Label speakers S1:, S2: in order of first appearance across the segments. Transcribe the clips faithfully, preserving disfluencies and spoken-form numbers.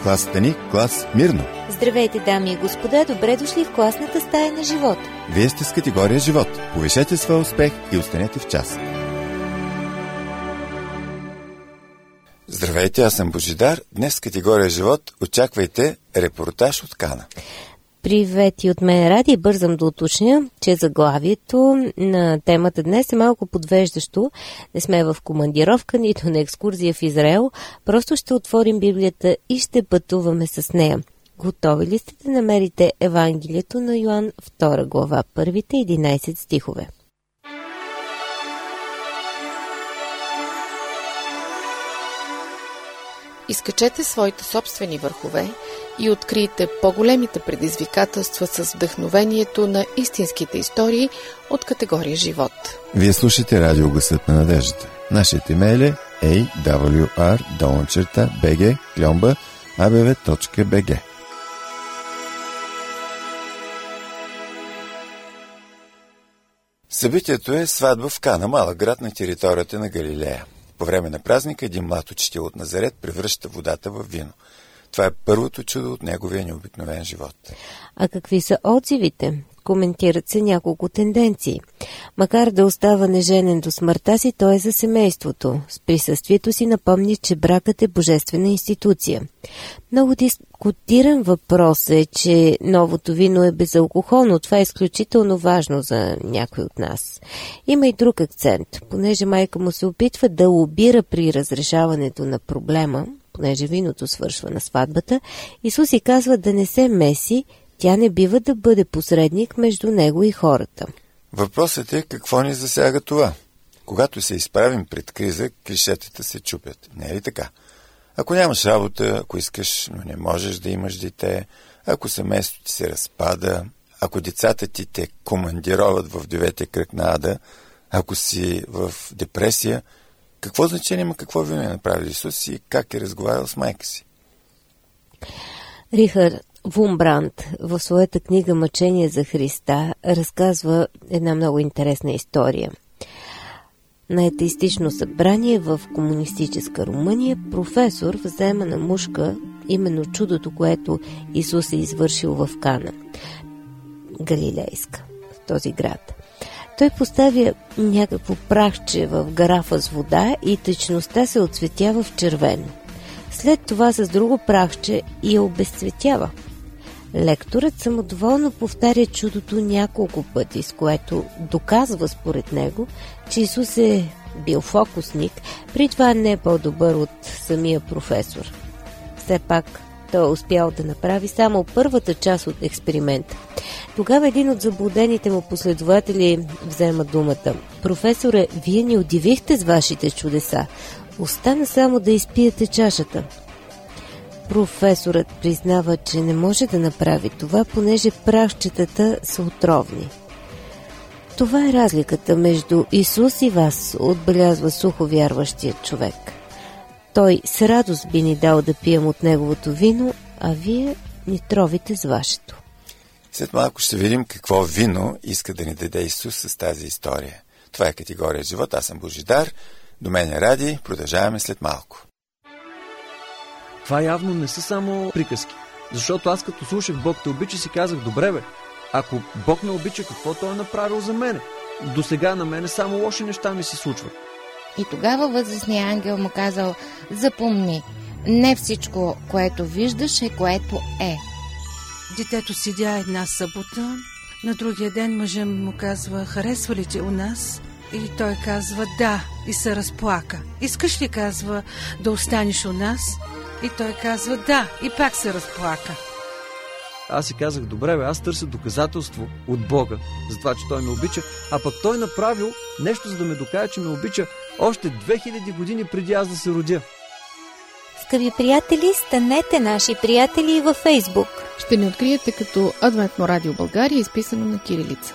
S1: Класата ни – клас Мирно.
S2: Здравейте, дами и господа, добре дошли в класната стая на живот.
S1: Вие сте с категория живот. Повишете своя успех и останете в час. Здравейте, аз съм Божидар. Днес в категория живот очаквайте репортаж от Кана.
S2: Привет и от мен, Ради. Бързам да уточня, че заглавието на темата днес е малко подвеждащо. Не сме в командировка, нито на екскурзия в Израел. Просто ще отворим Библията и ще пътуваме с нея. Готови ли сте да намерите Евангелието на Йоан, втора глава, първите единайсет стихове?
S3: Изкачете своите собствени върхове и открийте по-големите предизвикателства с вдъхновението на истинските истории от категория живот.
S1: Вие слушате радио Гласът на надеждата. Нашият имейл е ей дабъл ю ар долна би джи кльомба а б в точка би джи. Събитието е сватба в Кана, малък град на територията на Галилея. По време на празника един млад учител от Назарет превръща водата в вино. Това е първото чудо от неговия необикновен живот.
S2: А какви са отзивите? Коментират се няколко тенденции. Макар да остава неженен до смъртта си, той е за семейството. С присъствието си напомни, че бракът е божествена институция. Много дискутиран въпрос е, че новото вино е безалкохолно. Това е изключително важно за някой от нас. Има и друг акцент. Понеже майка му се опитва да лобира при разрешаването на проблема, понеже виното свършва на сватбата, Исус й казва да не се меси, тя не бива да бъде посредник между него и хората.
S1: Въпросът е какво ни засяга това. Когато се изправим пред криза, клишетата се чупят. Не е ли така? Ако нямаш работа, ако искаш, но не можеш да имаш дете, ако семейството ти се разпада, ако децата ти те командироват в деветия кръг на ада, ако си в депресия, какво значение има какво вино е направил Исус и как е разговарял с майка си?
S2: Рихард Вурмбранд в своята книга «Мъчение за Христа» разказва една много интересна история. На атеистично събрание в комунистическа Румъния професор взема на мушка именно чудото, което Исус е извършил в Кана, Галилейска, в този град. Той поставя някакво прахче в гарафа с вода и течността се отцветява в червено. След това с друго прахче и я обезцветява. Лекторът самодоволно повтаря чудото няколко пъти, с което доказва според него, че Исус е бил фокусник, при това не е по-добър от самия професор. Все пак той е успял да направи само първата част от експеримента. Тогава един от заблудените му последователи взема думата. Професоре, вие ни удивихте с вашите чудеса. Остана само да изпиете чашата. Професорът признава, че не може да направи това, понеже прахчетата са отровни. Това е разликата между Исус и вас, отбелязва сухо вярващият човек. Той с радост би ни дал да пием от неговото вино, а вие ни тровите с вашето.
S1: След малко ще видим какво вино иска да ни даде Исус с тази история. Това е категория живот. Аз съм Божидар. До мен е Ради. Продължаваме след малко.
S4: Това явно не са само приказки. Защото аз като слушах Бог те обича, си казах, добре бе, ако Бог ме обича, какво Той е направил за мене? До сега на мене само лоши неща ми се случват.
S5: И тогава възрастният ангел му казал, запомни, не всичко, което виждаш е което е.
S6: Детето седя една събота, на другия ден мъжът му казва, харесва ли те у нас? И той казва, да, и се разплака. Искаш ли, казва, да останеш у нас? И той казва, да, и пак се разплака.
S4: Аз си казах, добре бе, аз търся доказателство от Бога за това, че Той ме обича, а пък Той направил нещо, за да ме докаже, че ме обича още две хиляди години преди аз да се родя.
S2: Скъпи приятели, станете наши приятели във Фейсбук.
S3: Ще ни откриете като Адвентно радио България, изписано на кирилица.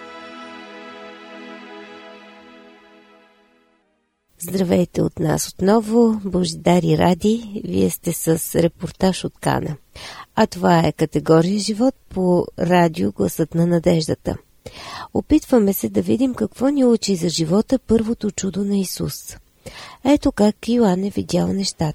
S2: Здравейте от нас отново, Божидар и Ради. Вие сте с репортаж от Кана. А това е категория живот по радио Гласът на надеждата. Опитваме се да видим какво ни учи за живота първото чудо на Исус. Ето как Йоан е видял нещата.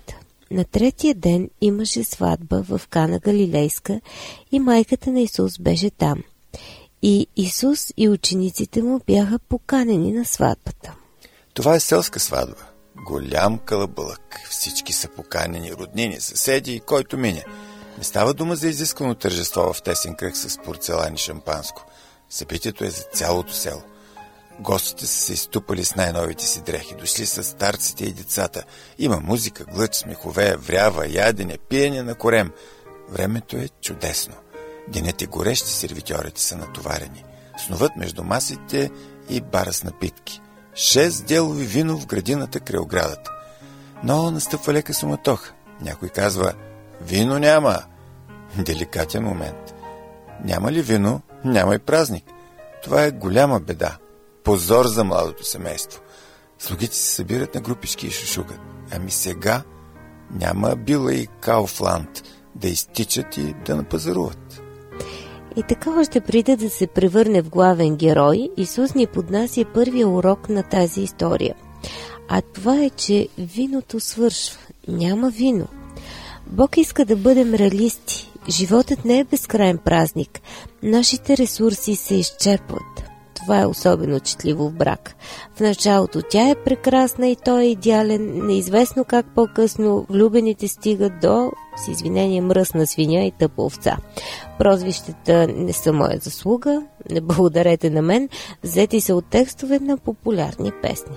S2: На третия ден имаше сватба в Кана Галилейска и майката на Исус беше там. И Исус и учениците му бяха поканени на сватбата.
S1: Това е селска сватба. Голям калабълък. Всички са поканени, роднини, съседи и който мине. Не става дума за изискано тържество в тесен кръг с порцелан и шампанско. Събитието е за цялото село. Гостите са се изтупали с най-новите си дрехи, дошли с старците и децата. Има музика, глъч, смехове, врява, ядене, пиене на корем. Времето е чудесно. Денят е горещ, сервитьорите са натоварени. Снуват между масите и бара с напитки. Шест делови вино в градината край оградата. Но настъпва лека суматоха. Някой казва: вино няма. Деликатен момент. Няма ли вино, няма и празник. Това е голяма беда. Позор за младото семейство. Слугите се събират на групички и шушукат. Ами сега няма Била и Кауфланд да изтичат и да напазаруват.
S2: И така още преди да се превърне в главен герой, Исус ни поднася първия урок на тази история. А това е, че виното свършва. Няма вино. Бог иска да бъдем реалисти. Животът не е безкрайен празник. Нашите ресурси се изчерпват. Това е особено четливо в брак. В началото тя е прекрасна и той е идеален. Неизвестно как по-късно влюбените стигат до, с извинение, мръсна свиня и тъпа овца. Прозвищата не са моя заслуга, не благодарете на мен, взети са от текстове на популярни песни.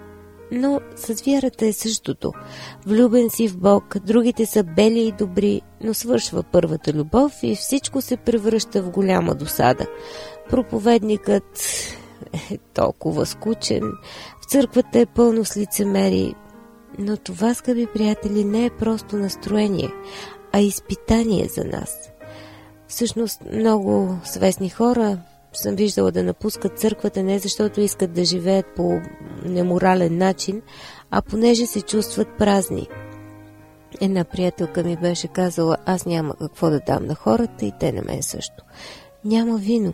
S2: Но с вярата е същото. Влюбен си в Бог, другите са бели и добри, но свършва първата любов и всичко се превръща в голяма досада. Проповедникът е толкова скучен, в църквата е пълно с лицемери, но това, скъпи приятели, не е просто настроение, а изпитание за нас. Всъщност много свестни хора съм виждала да напускат църквата не защото искат да живеят по неморален начин, а понеже се чувстват празни. Една приятелка ми беше казала: аз няма какво да дам на хората и те на мен също. Няма вино.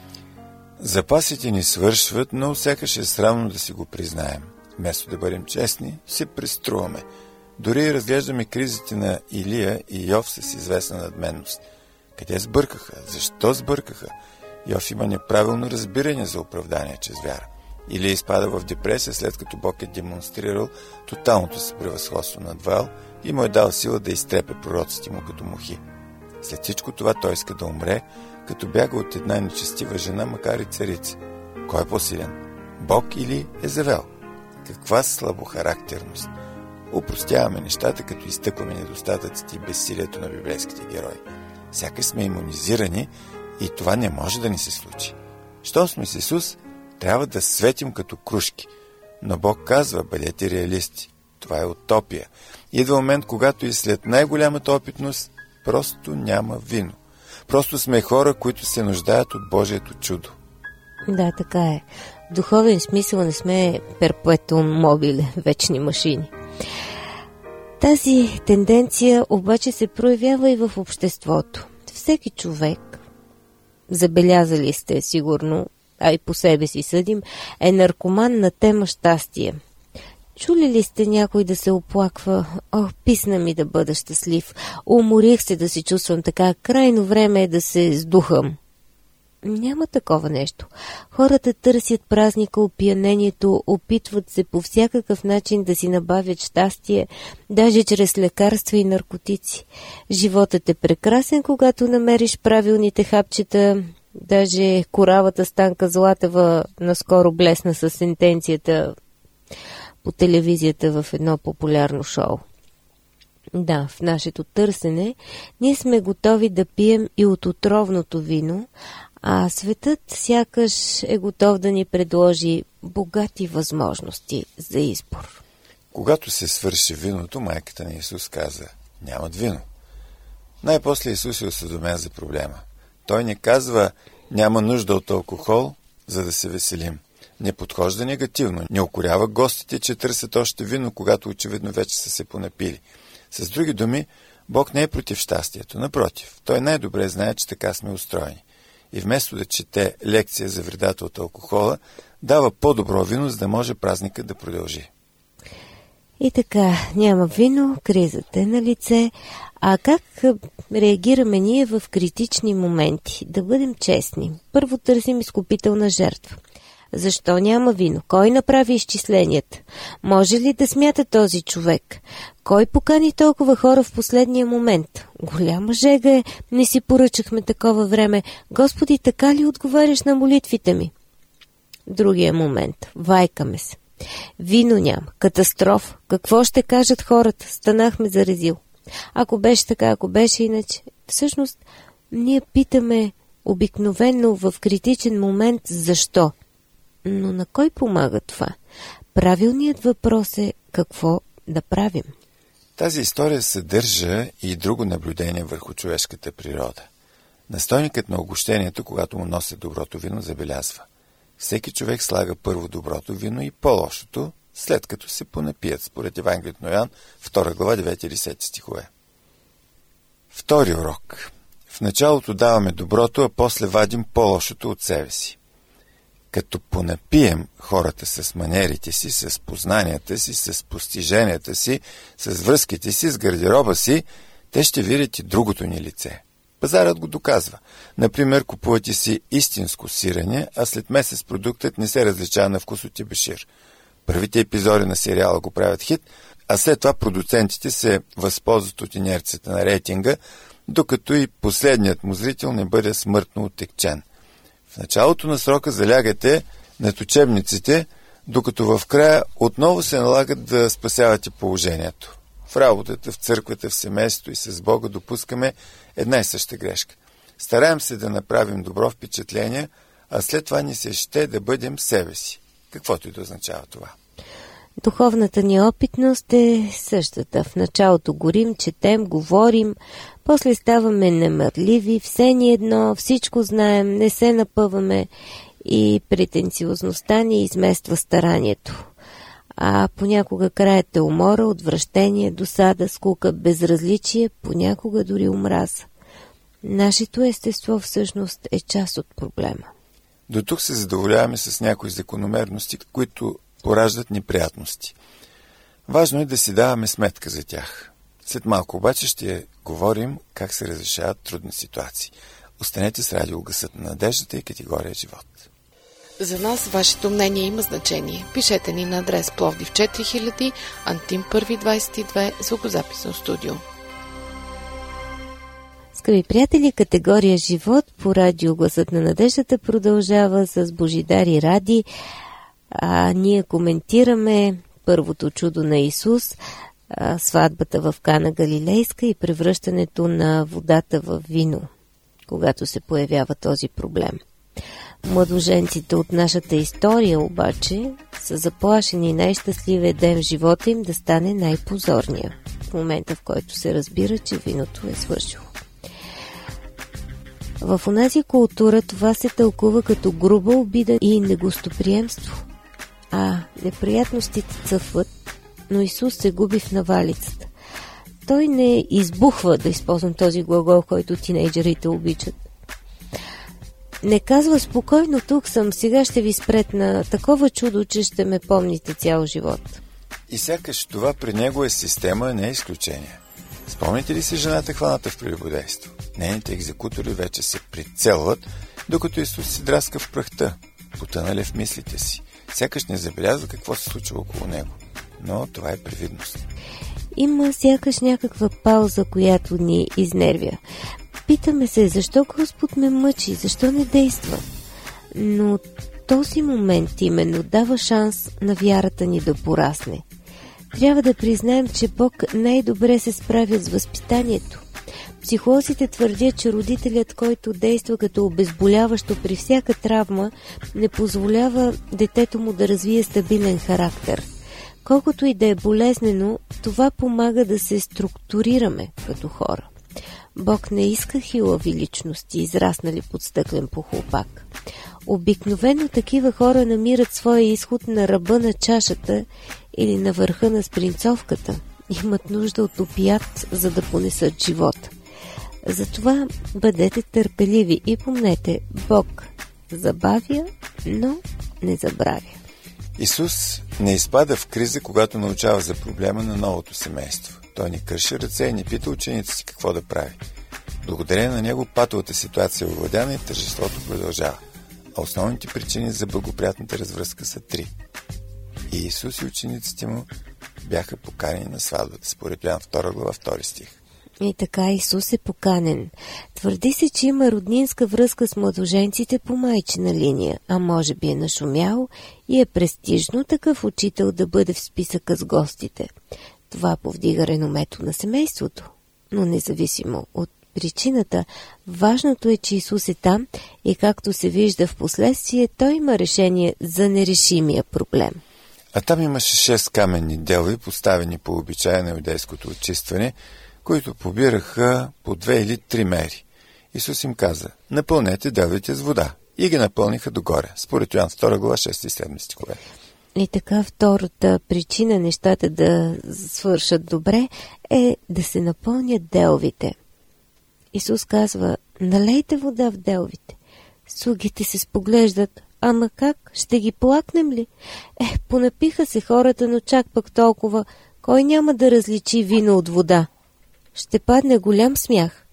S1: Запасите ни свършват, но сякаш е срамно да си го признаем. Вместо да бъдем честни, се преструваме. Дори разглеждаме кризите на Илия и Йов с известна надменност. Къде сбъркаха? Защо сбъркаха? Йов има неправилно разбиране за оправдание чрез вяра. Илия изпада в депресия, след като Бог е демонстрирал тоталното си превъзходство над Ваал и му е дал сила да изтрепе пророците му като мухи. След всичко това той иска да умре, като бяга от една нечестива жена, макар и царица. Кой е по-силен? Бог или Езавел? Каква слабохарактерност! Упростяваме нещата, като изтъкваме недостатъците и безсилието на библейските герои. Сякаш сме имунизирани и това не може да ни се случи. Щом сме с Исус, трябва да светим като крушки. Но Бог казва: бъдете реалисти. Това е утопия. Идва момент, когато и след най-голямата опитност просто няма вино. Просто сме хора, които се нуждаят от Божието чудо.
S2: Да, така е. В духовен смисъл не сме перпетуум мобиле, вечни машини. Тази тенденция обаче се проявява и в обществото. Всеки човек, забелязали сте сигурно, а и по себе си съдим, е наркоман на тема щастие. Чули ли сте някой да се оплаква: "Ох, писна ми да бъда щастлив, уморих се да се чувствам така, крайно време е да се сдухам"? Няма такова нещо. Хората търсят празника, опиянението, опитват се по всякакъв начин да си набавят щастие, даже чрез лекарства и наркотици. Животът е прекрасен, когато намериш правилните хапчета. Даже коравата Станка Златева наскоро блесна със сентенцията по телевизията в едно популярно шоу. Да, в нашето търсене ние сме готови да пием и от отровното вино, а светът сякаш е готов да ни предложи богати възможности за избор.
S1: Когато се свърши виното, майката на Исус каза: нямат вино. Най-после Исус е осведомен за проблема. Той не казва: няма нужда от алкохол, за да се веселим. Не подхожда негативно, не укорява гостите, че търсят още вино, когато очевидно вече са се понапили. С други думи, Бог не е против щастието, напротив, Той най-добре знае, че така сме устроени. И вместо да чете лекция за вредата от алкохола, дава по-добро вино, за да може празникът да продължи.
S2: И така, няма вино, кризата е на лице. А как реагираме ние в критични моменти? Да бъдем честни. Първо търсим изкупителна жертва. Защо няма вино? Кой направи изчисленията? Може ли да смята този човек? Кой покани толкова хора в последния момент? Голяма жега е, не си поръчахме такова време. Господи, така ли отговаряш на молитвите ми? Другия момент. Вайкаме се. Вино няма. Катастрофа. Какво ще кажат хората? Станахме за резил. Ако беше така, ако беше иначе. Всъщност, ние питаме обикновено в критичен момент защо. Но на кой помага това? Правилният въпрос е какво да правим.
S1: Тази история съдържа и друго наблюдение върху човешката природа. Настойникът на огощението, когато му носят доброто вино, забелязва. Всеки човек слага първо доброто вино и по-лошото, след като се понапият, според Евангелието на Йоан, втора глава, девети и десети стихове. Втори урок. В началото даваме доброто, а после вадим по-лошото от себе си. Като понапием хората с манерите си, с познанията си, с постиженията си, с връзките си, с гардероба си, те ще видят и другото ни лице. Пазарът го доказва. Например, купувате си истинско сирене, а след месец продуктът не се различава на вкус от ебешир. Първите епизоди на сериала го правят хит, а след това продуцентите се възползват от инерцията на рейтинга, докато и последният му зрител не бъде смъртно оттекчен. В началото на срока залягате над учебниците, докато в края отново се налагат да спасявате положението. В работата, в църквата, в семейството и с Бога допускаме една и съща грешка. Стараем се да направим добро впечатление, а след това ни се ще да бъдем себе си. Каквото и да означава това.
S2: Духовната ни опитност е същата. В началото горим, четем, говорим, после ставаме немърливи, все ни едно, всичко знаем, не се напъваме и претенциозността ни измества старанието. А понякога краят е умора, отвращение, досада, скука, безразличие, понякога дори омраза. Нашето естество всъщност е част от проблема.
S1: До тук се задоволяваме с някои закономерности, които пораждат неприятности. Важно е да си даваме сметка за тях. След малко обаче ще говорим как се разрешават трудни ситуации. Останете с радио Гласът на надеждата и категория живот.
S3: За нас вашето мнение има значение. Пишете ни на адрес Пловдив четири хиляди, Антим първи двадесет и две, звукозаписно студио.
S2: Скъпи приятели, категория живот по радио Гласът на надеждата продължава с Божидар и Ради. А, ние коментираме първото чудо на Исус, а, сватбата в Кана Галилейска и превръщането на водата в вино, когато се появява този проблем. Младоженците от нашата история обаче са заплашени най-щастливия ден в живота им да стане най-позорния, в момента в който се разбира, че виното е свършило. В онази култура това се тълкува като груба обида и негостоприемство. А неприятностите цъфват, но Исус се губи в навалицата. Той не избухва, да използвам този глагол, който тинейджерите обичат. Не казва спокойно, тук съм, сега ще ви спретна такова чудо, че ще ме помните цял живот.
S1: И сякаш това при него е система, не е изключение. Спомните ли си жената хваната в прелюбодейство? Нейните екзекутори вече се прицелват, докато Исус си драска в прахта, потънали в мислите си. Сякаш не забелязва какво се случва около него. Но това е привидност.
S2: Има сякаш някаква пауза, която ни изнервя. Питаме се, защо Господ ме мъчи, защо не действа? Но този момент именно дава шанс на вярата ни да порасне. Трябва да признаем, че Бог най-добре се справя с възпитанието. Психолозите твърдят, че родителят, който действа като обезболяващо при всяка травма, не позволява детето му да развие стабилен характер. Колкото и да е болезнено, това помага да се структурираме като хора. Бог не иска хилави личности, израснали под стъклен похлупак. Обикновено такива хора намират своя изход на ръба на чашата или на върха на спринцовката. Имат нужда от опият, за да понесат живота. Затова бъдете търпеливи и помнете, Бог забавя, но не забравя.
S1: Исус не изпада в криза, когато научава за проблема на новото семейство. Той не кърши ръце и не пита учениците си какво да прави. Благодарение на него патовата ситуация е овладяна и тържеството продължава. А основните причини за благоприятната развръзка са три. И Исус и учениците му бяха поканени на сватбата, според Йоан втора глава, втори стих.
S2: И така Исус е поканен. Твърди се, че има роднинска връзка с младоженците по майчина линия, а може би е нашумял и е престижно такъв учител да бъде в списъка с гостите. Това повдига реномето на семейството. Но независимо от причината, важното е, че Исус е там и както се вижда в последствие, той има решение за нерешимия проблем.
S1: А там имаше шест каменни делви, поставени по обичая на юдейското очистване, които побираха по две или три мери. Исус им каза: напълнете делвите с вода. И ги напълниха догоре, според Йоан втора глава, шести и седми стихове.
S2: И така втората причина нещата да свършат добре е да се напълнят делвите. Исус казва: налейте вода в делвите. Слугите се споглеждат: ама как? Ще ги плакнем ли? Е, понапиха се хората, но чак пък толкова. Кой няма да различи вино от вода? Ще падне голям смях.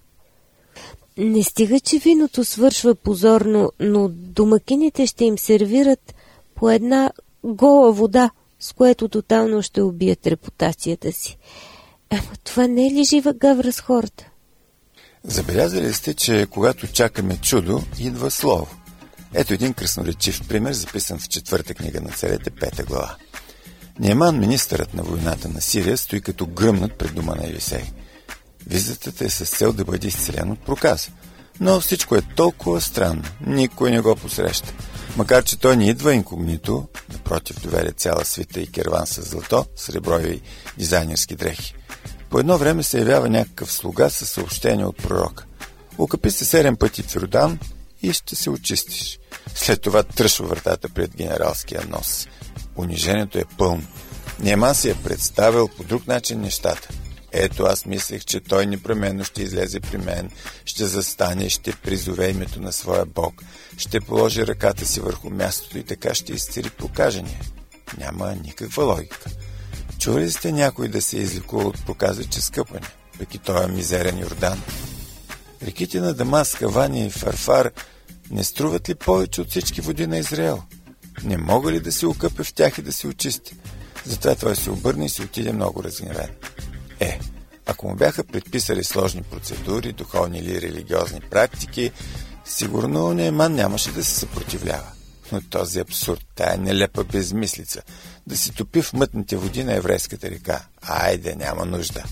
S2: Не стига, че виното свършва позорно, но домакините ще им сервират по една гола вода, с което тотално ще убият репутацията си. Ама това не е ли жива гавра с хората?
S1: Забелязали сте, че когато чакаме чудо, идва слово. Ето един красноречив пример, записан в четвърта книга на царете, пета глава. Нееман, министърът на войната на Сирия, стои като гръмнат пред дома на Елисей. Визитата е с цел да бъде изцелен от проказа. Но всичко е толкова странно. Никой не го посреща. Макар че той не идва инкогнито, напротив, доведе цяла свита и керван с злато, сребро и дизайнерски дрехи. По едно време се явява някакъв слуга със съобщение от пророка: окъпи се седем пъти в Йордан и ще се очистиш. След това тръшва вратата пред генералския нос. Унижението е пълно. Нееман си е представил по друг начин нещата. Ето, аз мислех, че той непременно ще излезе при мен, ще застане, ще призове името на своя Бог, ще положи ръката си върху мястото и така ще изцери прокажения. Няма никаква логика. Чули сте някой да се излекува от проказа, че скъпане, пък и той е мизерен Йордан? Реките на Дамаска, Вания и Фарфар не струват ли повече от всички води на Израел? Не мога ли да се окъпе в тях и да се очисти? Затова той се обърне и се отиде много разгневен. Е, ако му бяха предписали сложни процедури, духовни или религиозни практики, сигурно Нееман нямаше да се съпротивлява. Но този абсурд, тая нелепа безмислица, да си топи в мътните води на еврейската река, айде, няма нужда.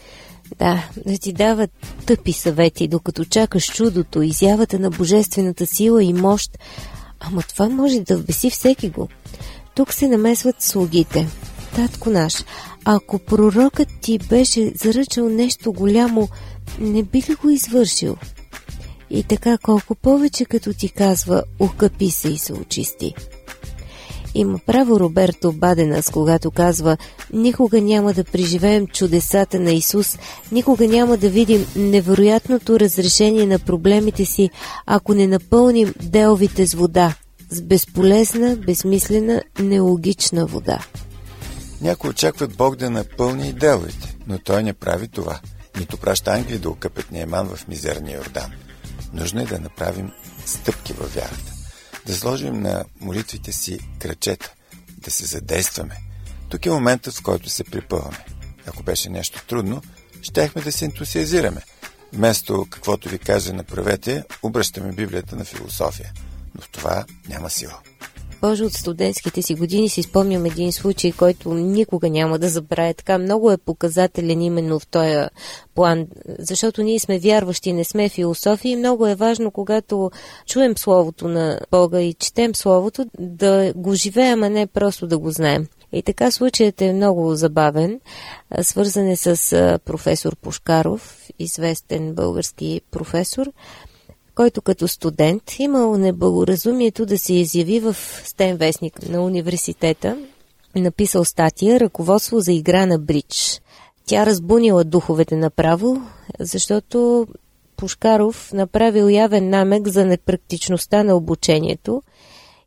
S2: Да, да ти дават тъпи съвети, докато чакаш чудото, изявата на божествената сила и мощ. Ама това може да вбеси всеки го. Тук се намесват слугите. Татко наш, ако пророкът ти беше заръчал нещо голямо, не би ли го извършил? И така колко повече, като ти казва: окъпи се и се очисти. Има право Роберто Баденас, когато казва: никога няма да преживеем чудесата на Исус, никога няма да видим невероятното разрешение на проблемите си, ако не напълним делвите с вода, с безполезна, безмислена, нелогична вода.
S1: Някои очакват Бог да напълни и делвите, но той не прави това. Нито праща ангели да окъпят Нееман в мизерния Йордан. Нужно е да направим стъпки във вярата, да сложим на молитвите си крачета, да се задействаме. Тук е моментът, в който се припъваме. Ако беше нещо трудно, щяхме да се ентусиазираме. Вместо каквото ви каже направете, обръщаме Библията на философия. Но в това няма сила.
S2: Боже, от студентските си години си спомням един случай, който никога няма да забравя. Така много е показателен именно в този план, защото ние сме вярващи, не сме философи и много е важно, когато чуем Словото на Бога и четем Словото, да го живеем, а не просто да го знаем. И така случаят е много забавен, свързан е с професор Пушкаров, известен български професор, който като студент имал неблагоразумието да се изяви в стен вестник на университета, написал статия "Ръководство за игра на бридж". Тя разбунила духовете направо, защото Пушкаров направил явен намек за непрактичността на обучението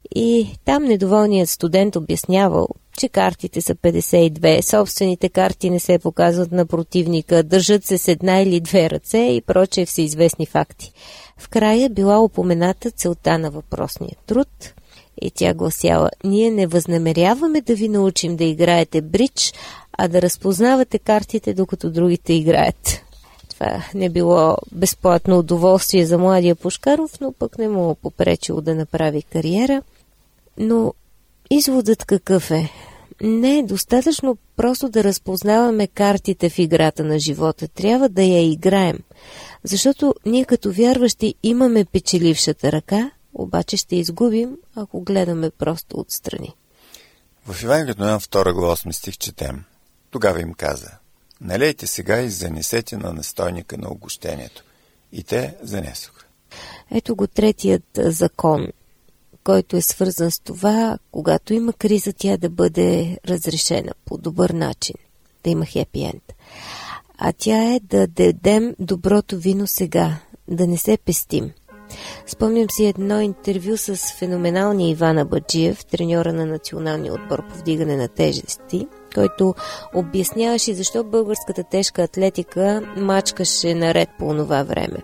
S2: И там недоволният студент обяснявал, че картите са петдесет и две, собствените карти не се показват на противника, държат се с една или две ръце и прочее всеизвестни факти. В края била упомената целта на въпросния труд и тя гласяла: ние не възнамеряваме да ви научим да играете бридж, а да разпознавате картите, докато другите играят. Това не било безплатно удоволствие за младия Пушкаров, но пък не му попречило да направи кариера. Но изводът какъв е? Не е достатъчно просто да разпознаваме картите в играта на живота. Трябва да я играем. Защото ние като вярващи имаме печелившата ръка, обаче ще изгубим, ако гледаме просто отстрани.
S1: В Евангелието на Йоан втора глава осми стих четем: тогава им каза: налейте сега и занесете на настойника на огощението. И те занесоха.
S2: Ето го третият закон, който е свързан с това, когато има криза, тя да бъде разрешена по добър начин, да има хепи енд. А тя е да дадем доброто вино сега, да не се пестим. Спомням си едно интервю с феноменалния Иван Абаджиев, треньора на националния отбор по вдигане на тежести, който обясняваше защо българската тежка атлетика мачкаше наред по онова време.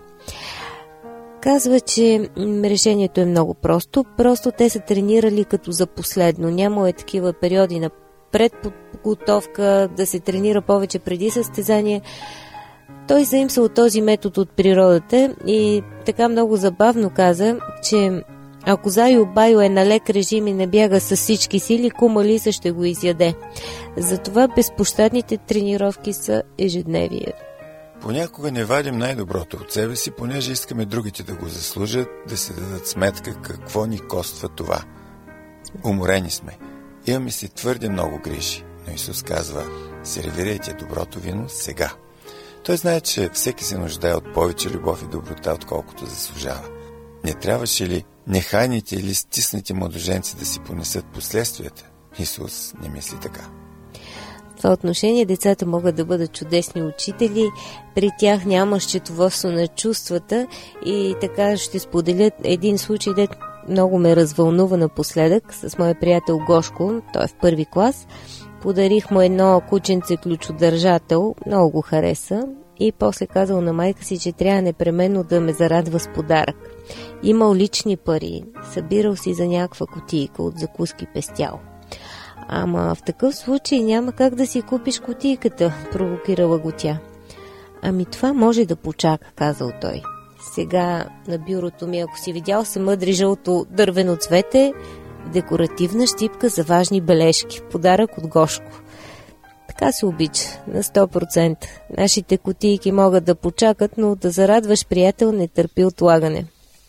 S2: Казва, че решението е много просто. Просто те са тренирали като за последно. Нямало е такива периоди на предподготовка, да се тренира повече преди състезание. Той заимствал този метод от природата и така много забавно каза, че ако Зайо Байо е на лек режим и не бяга с всички сили, кума Лиса ще го изяде. Затова безпощадните тренировки са ежедневие.
S1: Понякога не вадим най-доброто от себе си, понеже искаме другите да го заслужат, да се дадат сметка какво ни коства това. Уморени сме. Имаме си твърде много грижи, но Исус казва: сервирайте доброто вино сега. Той знае, че всеки се нуждае от повече любов и доброта, отколкото заслужава. Не трябваше ли нехайните или стиснати младоженци да си понесат последствията? Исус не мисли така.
S2: В това отношение децата могат да бъдат чудесни учители, при тях няма счетоводство на чувствата и така ще споделят един случай, дето много ме развълнува напоследък с моя приятел Гошко, той е в първи клас. Подарих му едно кученце ключодържател, много го хареса и после казал на майка си, че трябва непременно да ме зарадва с подарък. Имал лични пари, събирал си за някаква кутийка от закуски пестял. Ама в такъв случай няма как да си купиш кутийката, провокирала го тя. Ами това може да почака, казал той. Сега на бюрото ми, ако си видял, се мъдри жълто дървено цвете, декоративна щипка за важни бележки, подарък от Гошко. Така се обича, на сто процента. Нашите кутийки могат да почакат, но да зарадваш приятел не търпи отлагане.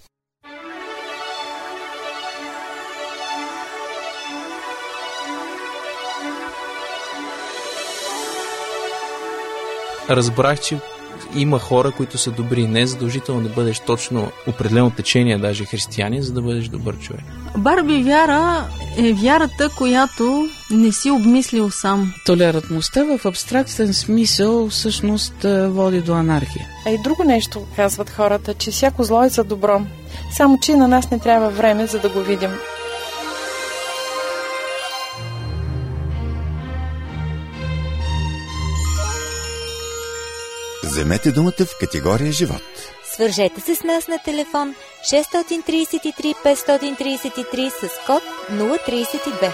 S7: Разбрах, че има хора, които са добри. Не е задължително да бъдеш точно определено течение, даже християни, за да бъдеш добър човек.
S8: Барби вяра е вярата, която не си обмислил сам.
S9: Толерантността в абстрактен смисъл всъщност води до анархия.
S10: А и друго нещо казват хората, че всяко зло е за добро. Само че на нас не трябва време, за да го видим.
S1: Вземете думата в категория живот.
S2: Свържете се с нас на телефон шест три три пет три три с код нула три две.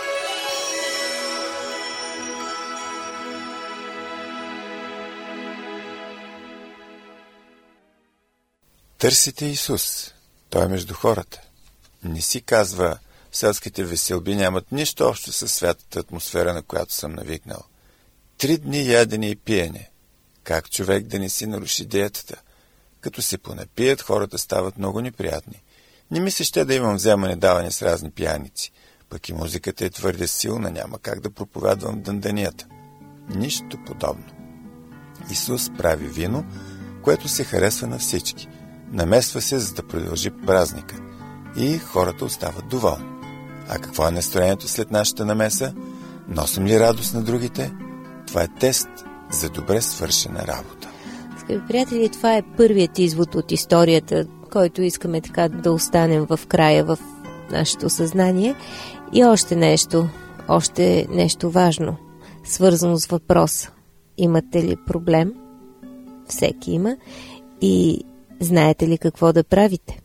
S1: Търсите Исус. Той е между хората. Не си казва: селските веселби нямат нищо общо със святата атмосфера, на която съм навикнал. Три дни ядене и пиене. Как човек да не си наруши диетата? Като се понапият, хората стават много неприятни. Не ми се ще да имам вземане-даване с разни пияници. Пък и музиката е твърде силна, няма как да проповядвам дънданията. Нищо подобно. Исус прави вино, което се харесва на всички. Намесва се, за да продължи празника. И хората остават доволни. А какво е настроението след нашата намеса? Носим ли радост на другите? Това е тест за добре свършена работа.
S2: Скъпи приятели, това е първият извод от историята, който искаме така да останем в края, в нашето съзнание. И още нещо, още нещо важно, свързано с въпроса. Имате ли проблем? Всеки има. И знаете ли какво да правите?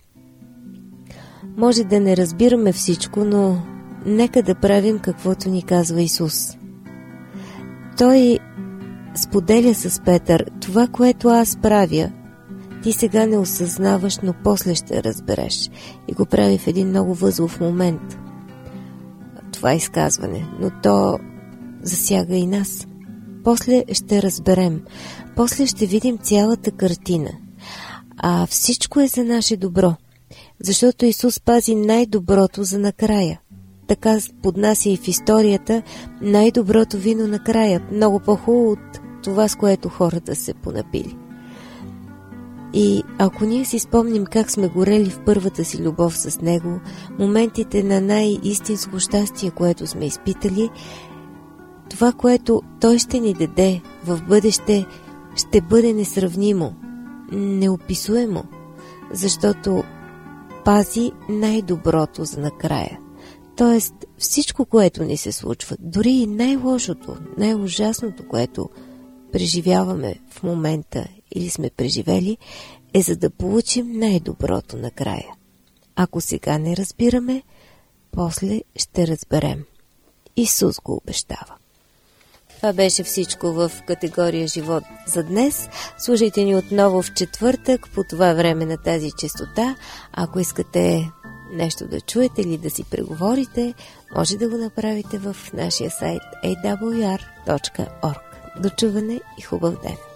S2: Може да не разбираме всичко, но нека да правим каквото ни казва Исус. Той споделя с Петър: това, което аз правя, ти сега не осъзнаваш, но после ще разбереш. И го прави в един много възлов момент. Това изказване, но то засяга и нас. После ще разберем. После ще видим цялата картина. А всичко е за наше добро. Защото Исус пази най-доброто за накрая. Така поднася и в историята най-доброто вино накрая. Много по-хубаво от това, с което хората се понапили. И ако ние си спомним как сме горели в първата си любов с Него, моментите на най-истинско щастие, което сме изпитали, това, което Той ще ни даде в бъдеще, ще бъде несравнимо, неописуемо, защото пази най-доброто за накрая. Тоест всичко, което ни се случва, дори и най-лошото, най-ужасното, което преживяваме в момента или сме преживели, е за да получим най-доброто накрая. Ако сега не разбираме, после ще разберем. Исус го обещава. Това беше всичко в категория живот за днес. Слушайте ни отново в четвъртък по това време на тази честота. Ако искате нещо да чуете или да си преговорите, може да го направите в нашия сайт ей дабъл ю ар точка орг. До чуване и хубав ден!